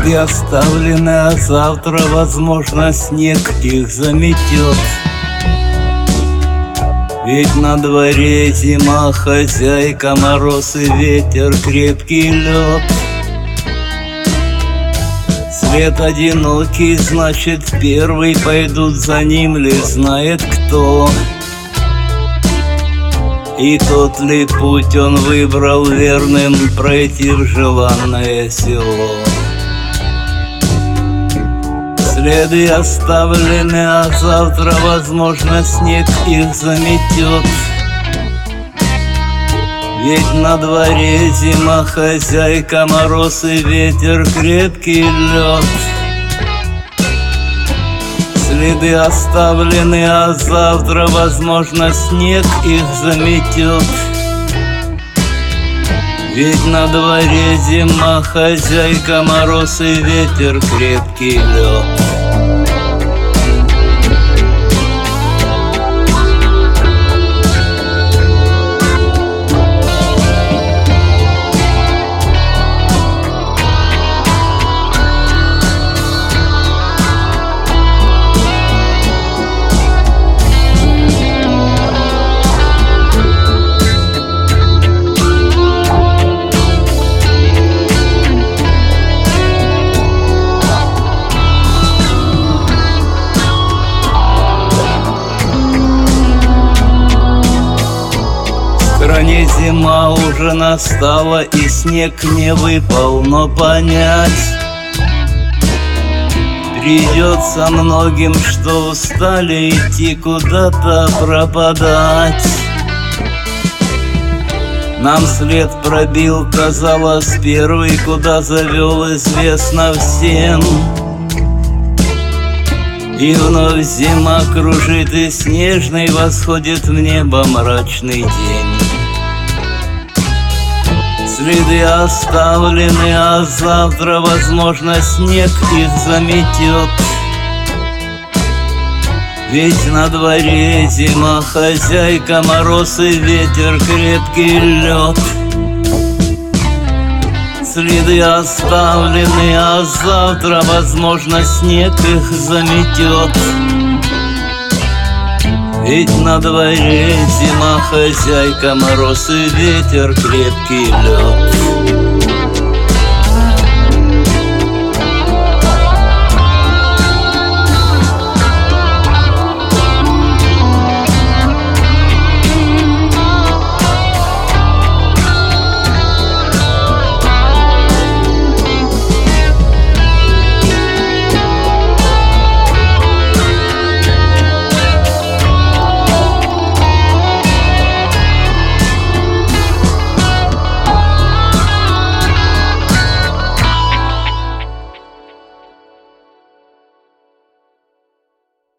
Следы оставлены, а завтра, возможно, снег их заметет. Ведь на дворе зима, хозяйка, мороз и ветер, крепкий лед. След одинокий, значит, первый, пойдут за ним ли знает кто. И тот ли путь он выбрал верным, пройти в желанное село. Следы оставлены, а завтра, возможно, снег их заметет. Ведь на дворе зима, хозяйка, мороз и ветер, крепкий лед. Следы оставлены, а завтра, возможно, снег их заметет. Ведь на дворе зима, хозяйка, мороз и ветер, крепкий лед. В стране зима уже настала, и снег не выпал, но понять придется многим, что устали идти куда-то пропадать. Нам след пробил, казалось, первый, куда завел, известно всем. И вновь зима кружит, и снежный восходит в небо мрачный день. Следы оставлены, а завтра, возможно, снег их заметет. Ведь на дворе зима, хозяйка, мороз и ветер, крепкий лед. Следы оставлены, а завтра, возможно, снег их заметет. Ведь на дворе зима, хозяйка, мороз и ветер, крепкий лед.